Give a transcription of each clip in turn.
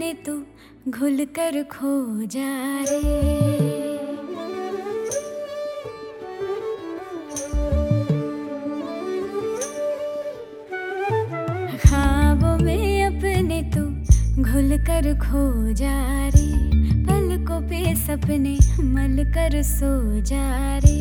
अपने तू घुल कर खो जा रे। ख्वाबों में अपने तू घुल कर खो जा रे, पलकों पे सपने मल कर सो जा रे।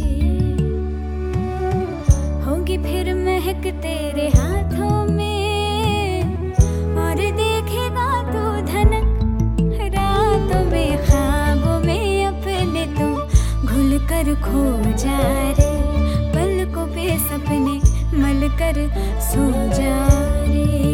होगी फिर महक तेरे हाथों में और देखेगा तू धनक रातों में। ख्वाबों में अपने तू घुल कर खो जा रे, पलकों पे सपने मल कर सो जा रे।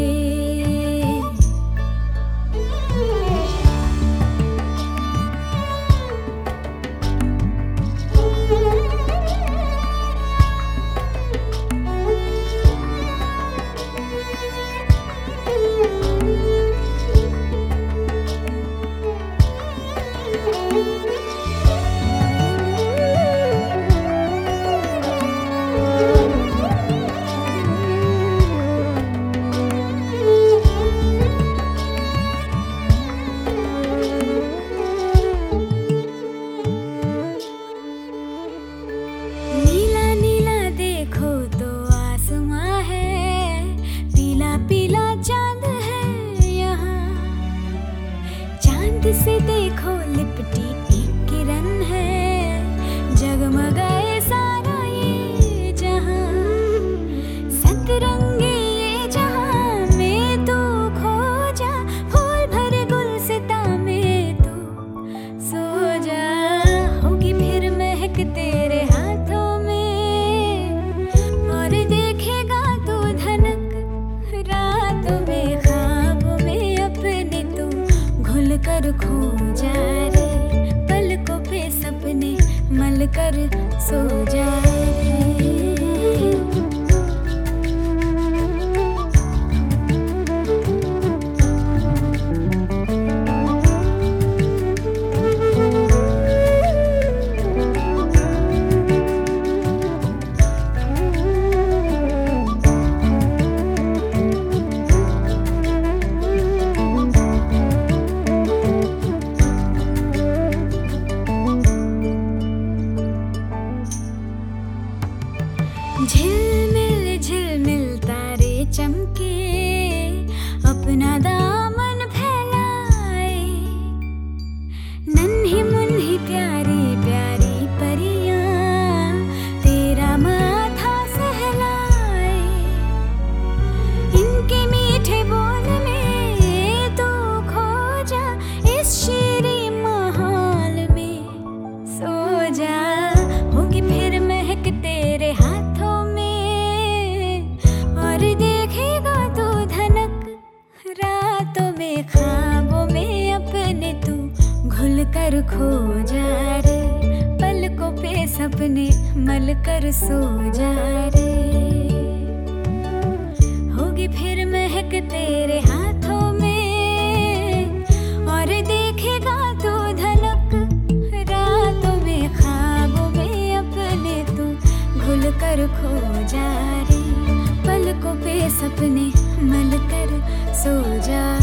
से देखो लिपटी एक किरण है, जगमगाए सारा ये जहां। सतरंगी ये जहां में तू खो जा, फूल भरे गुलसिता में तू सो जा। होगी फिर महक तेरे हाथों में और देखेगा तू धनक रातों में। ख्वाबों में अपने तू घुल कर खो जा रे, पलकों पे सपने मल कर सो जा रे। झिलमिल झिलमिल तारे चमके, अपना दामन फैलाए। नन्ही मुन्ही प्यारी प्यारी परियां तेरा माथा सहलाए। इनके मीठे बोल में तू खो जा, इस शीरी माहौल में सो जा। होगी फिर महक तेरे हाथों और देखेगा तू धनक रातों में। ख्वाबों में अपने तू घुल कर खो जा रे, पलकों पे सपने मल कर सो जा रे। होगी फिर महक तेरे हाथों में और देखेगा तू धनक रातों में। ख्वाबों में अपने तू घुल कर खो जा रे, पलकों पे सपने मल कर सो जा।